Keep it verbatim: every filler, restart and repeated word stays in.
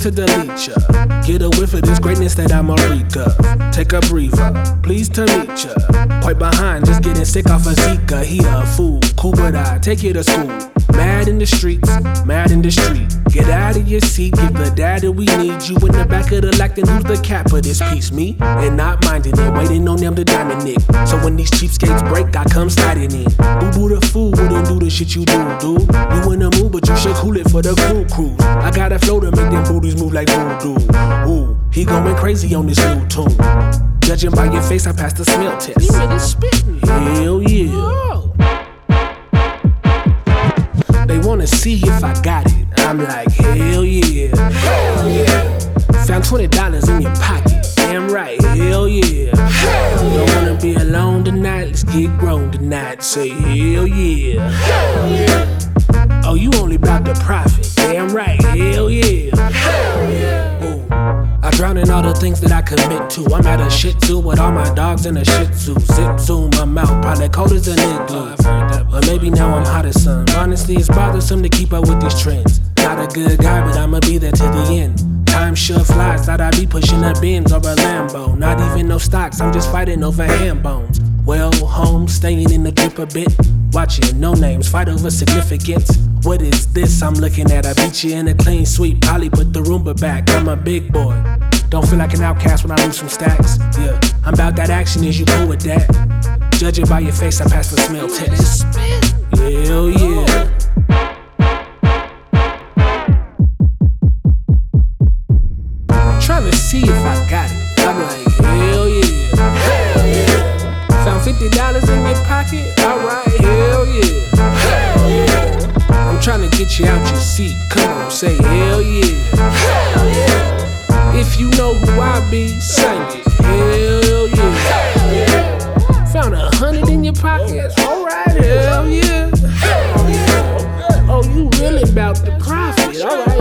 to delete ya. Get a whiff of this greatness that I'm a reek of. Take a breather, pleased to meet ya. Quite behind, just getting sick off a Zika. He a fool, cool but I take you to school. Mad in the streets, mad in the street. Get out of your seat, give the data we need. You in the back of the lactin', who's the cap of this piece? Me? And not minding it, waiting on them to diamond nick. So when these cheapskates break, I come sliding in. Boo boo the fool wouldn't do the shit you do, dude. You in the mood, but you should cool it for the cool cruise. I got a flow to make them booties move like voodoo. Ooh, he going crazy on this new tune. Judging by your face, I passed the smell test. You really spittin'? Hell yeah. Oh. They wanna see if I got it. I'm like, hell yeah. Hell yeah. Found twenty dollars in your pocket. Damn right, hell yeah. Hell yeah. Don't wanna be alone tonight, let's get grown tonight. Say hell yeah. Hell yeah. Oh, you only bout the profit. Damn right, hell yeah. Hell yeah. Ooh. I drown in all the things that I commit to. I'm at a shit zoo with all my dogs in a shih tzu. Zip zoom, I'm out, probably cold as an igloo. Or maybe now I'm hot as sun. Honestly, it's bothersome to keep up with these trends. Not a good guy, but I'ma be there to the end. Time sure flies, thought I'd be pushing a Benz or a Lambo. Not even no stocks, I'm just fighting over ham bones. Well, home, staying in the drip a bit. Watching no names, fight over significance. What is this I'm looking at? I beat you in a clean sweep, probably put the Roomba back. I'm a big boy, don't feel like an outcast when I lose some stacks. Yeah, I'm about that action, is you cool with that? Judging by your face, I pass the smell test. Hell yeah. Trying to see if I got it. I'm like, hell yeah. Hell yeah. Found fifty dollars in your pocket? Alright, hell yeah. Hell yeah. I'm trying to get you out your seat. Come on, say hell yeah. Hell yeah. If you know who I be, sing it. Hell yeah. Hell yeah. Found a hundred in your pocket? Alright, hell yeah. Hell yeah. Oh, you really about the profit? Alright.